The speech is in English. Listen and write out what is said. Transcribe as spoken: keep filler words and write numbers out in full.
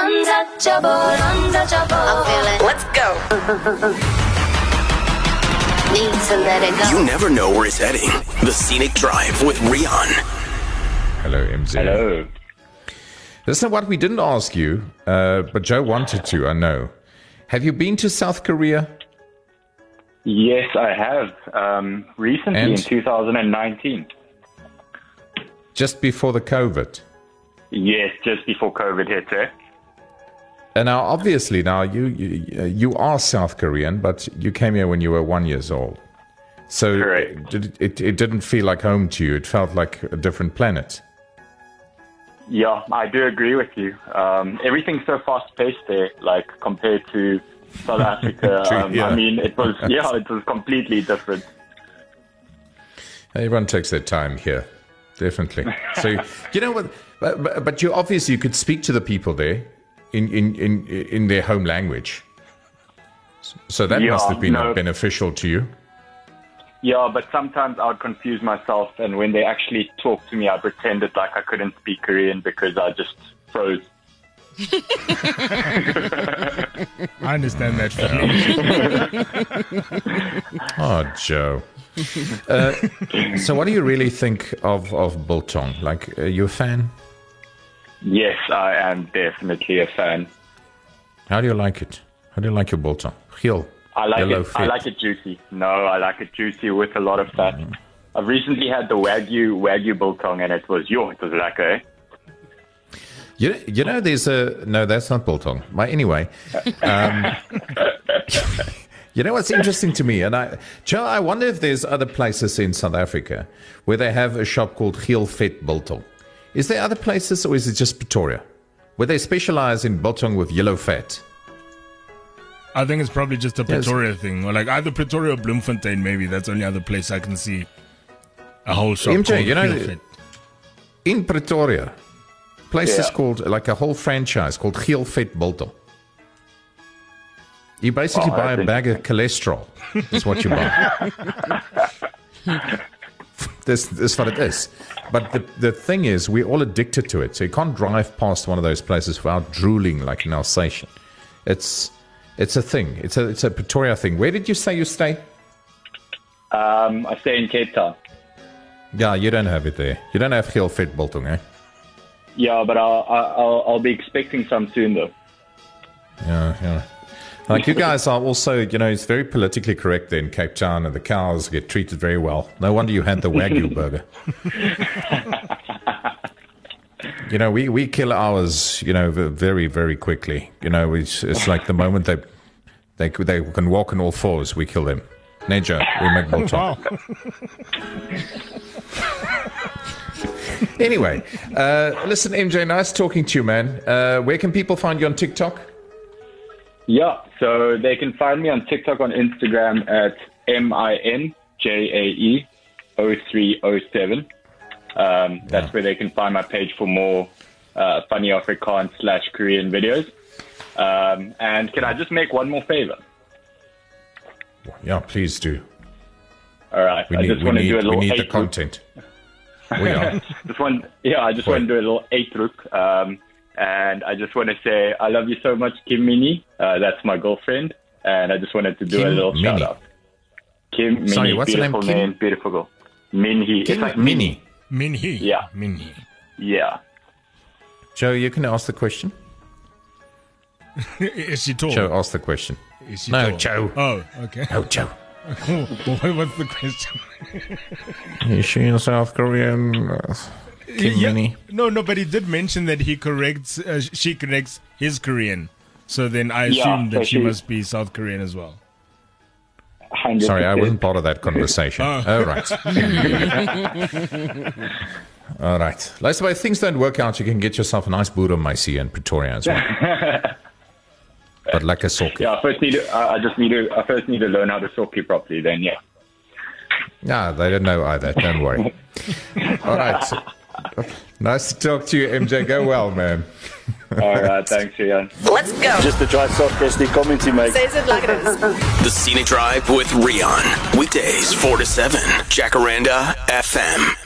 untouchable, untouchable. I'm feeling. Let's go. Need to let it go. You never know where it's heading. The Scenic Drive with Rian. Hello, M Z. Hello. Listen, what we didn't ask you, uh, but Joe wanted to, I know. Have you been to South Korea? Yes, I have. Um, recently, And? in two thousand nineteen. Just before the COVID? Yes, just before COVID hit, eh? And now, obviously, now you, you you are South Korean, but you came here when you were one years old. So Correct. It, it, it didn't feel like home to you. It felt like a different planet. Yeah, I do agree with you. Um, everything's so fast-paced there, like, compared to South Africa. True, um, yeah. I mean, it was, yeah, it was completely different. Everyone takes their time here, definitely. So, you know what? But, but you obviously you could speak to the people there in, in, in, in their home language. So that Yeah, must have been no. beneficial to you. Yeah, but sometimes I would confuse myself, and when they actually talked to me, I pretended like I couldn't speak Korean because I just froze. I understand that feeling. Oh, Joe. Uh, so what do you really think of, of Biltong? Like, are you a fan? Yes, I am definitely a fan. How do you like it? How do you like your Biltong? Geel. I like Yellow it. I fit. like it juicy. No, I like it juicy with a lot of fat. I've recently had the Wagyu Wagyu biltong, and it was yo, it was lekker. Eh? You, you know, there's a... No, that's not Biltong. But anyway... Um, you know what's interesting to me? And I, Joe, I wonder if there's other places in South Africa where they have a shop called Geel Vet Biltong. Is there other places, or is it just Pretoria, where they specialize in biltong with yellow fat? I think it's probably just a Yes. Pretoria thing. Or like either Pretoria or Bloemfontein, maybe. That's the only other place I can see a whole shop M J, called you know, Geel Vet. in Pretoria, place is Yeah. called, like a whole franchise called Geel Vet Biltong. You basically Wow, buy a that's bag of cholesterol. That's what you buy. this, this is what it is. But the, the thing is, we're all addicted to it. So you can't drive past one of those places without drooling like in Alsatian. It's it's a thing. It's a it's a Pretoria thing. Where did you say you stay? Um, I stay in Cape Town. Yeah, you don't have it there. You don't have Geel Vet Biltong, eh? Yeah, but I'll, I'll I'll be expecting some soon though. Yeah, yeah. Like you guys are also, you know, it's very politically correct there in Cape Town, and the cows get treated very well. No wonder you had the Wagyu burger. You know, we, we kill ours, you know, v- very, very quickly. You know, it's, it's like the moment they, they they can walk on all fours, we kill them. Nature, we make biltong. Wow. Anyway, uh, listen, M J, nice talking to you, man. Uh, where can people find you on TikTok? Yeah, so they can find me on TikTok, on Instagram at M I N J A E zero three zero seven. Um, that's Yeah. where they can find my page for more uh, funny Afrikaans slash Korean videos. Um, and can I just make one more favor? Yeah, please do. All right, We I need, just we want to need, do a we little need the eight content. We are. Just want, yeah, I just want to do a little eight look. Um, and I just want to say I love you so much, Kim Mini. Uh, that's my girlfriend, and I just wanted to do Kim a little Mini. shout out. Kim Mini, Sorry, what's her name? beautiful Kim? name, beautiful girl. Minhee. It's Kim like Mini. Minhee. Yeah. Minhee. Yeah. Joe, you can ask the question. Is she tall? Joe, ask the question. Is she No, tall? Joe. Oh, okay. No, Joe. What- What's the question? Is she a South Korean? Uh, Kim Yeah. Mini? No, no, but he did mention that he corrects, uh, she corrects his Korean. So then I Yeah, assume so that she she- must be South Korean as well. one hundred percent. Sorry, I wasn't part of that conversation. Oh. All right. All right. Let's say if things don't work out, you can get yourself a nice boodoo meisie in Pretoria as well. But like a sock. Yeah, I first need to, I I just need to, I first need to learn how to sock you properly. Then, yeah. No, they don't know either. Don't worry. All right. Nice to talk to you, M J. Go well, man. All right, thanks, Ian. Let's go. Just to try sarcastic comments he makes. Says it like it is. The Scenic Drive with Rian. Weekdays four to seven. Jacaranda F M.